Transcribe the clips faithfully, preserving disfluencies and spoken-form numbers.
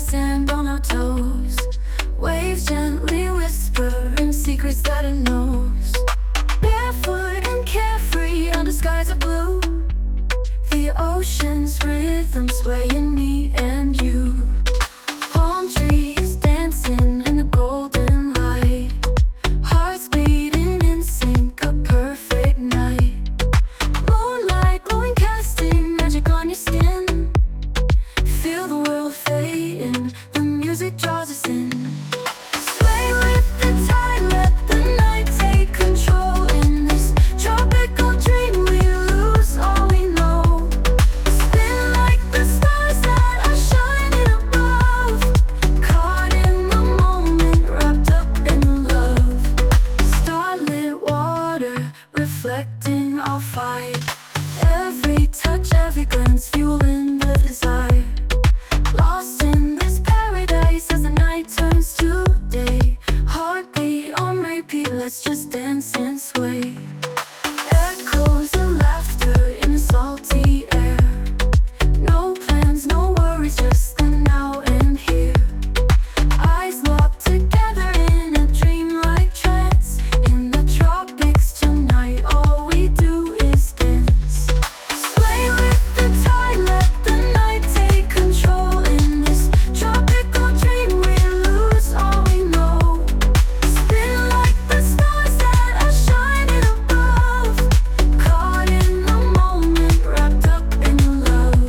sand on our toes. Waves gently whispering secrets that it knows. Barefoot and carefree under skies of blue. The ocean's rhythm swaying me and you. Palm trees dancing in the golden light. Hearts beating in sync, a perfect night. Moonlight glowing, casting magic on your skin. Feel the world fading, the music draws us in. Sway with the tide, let the night take control. In this tropical dream we lose all we know. Spin like the stars that are shining above. Caught in the moment, wrapped up in love. Starlit water, reflecting our fight. Every touch, every glance, fueling the desire. Lost in this paradise as the night turns to day. Heartbeat on repeat, let's just dance and sway. Echoes of laughter in the salty air. No plans, no worries, just the now and here. Eyes locked together in a dreamlike trance. In the tropics tonight, all we do is dance. Sway with the tide, let the night take control. In this tropical dream we lose all we know. Spin like the stars that are shining above. Caught in the moment, wrapped up in love.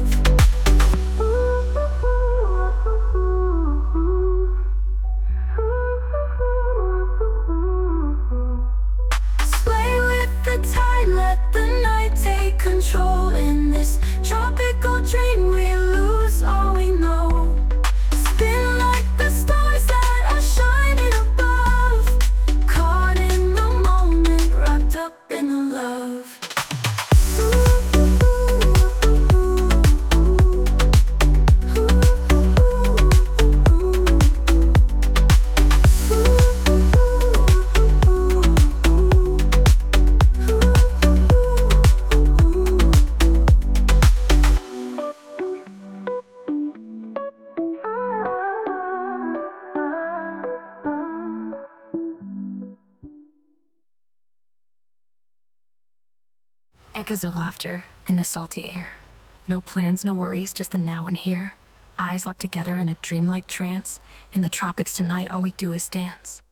Sway with the tide, let the night take control. In this tropical dream we lose all we know. Spin like the stars that are shining above. Caught in the moment, wrapped up in love. Echoes of laughter in the salty air. No plans, no worries, just the now and here. Eyes locked together in a dreamlike trance. In the tropics tonight, all we do is dance.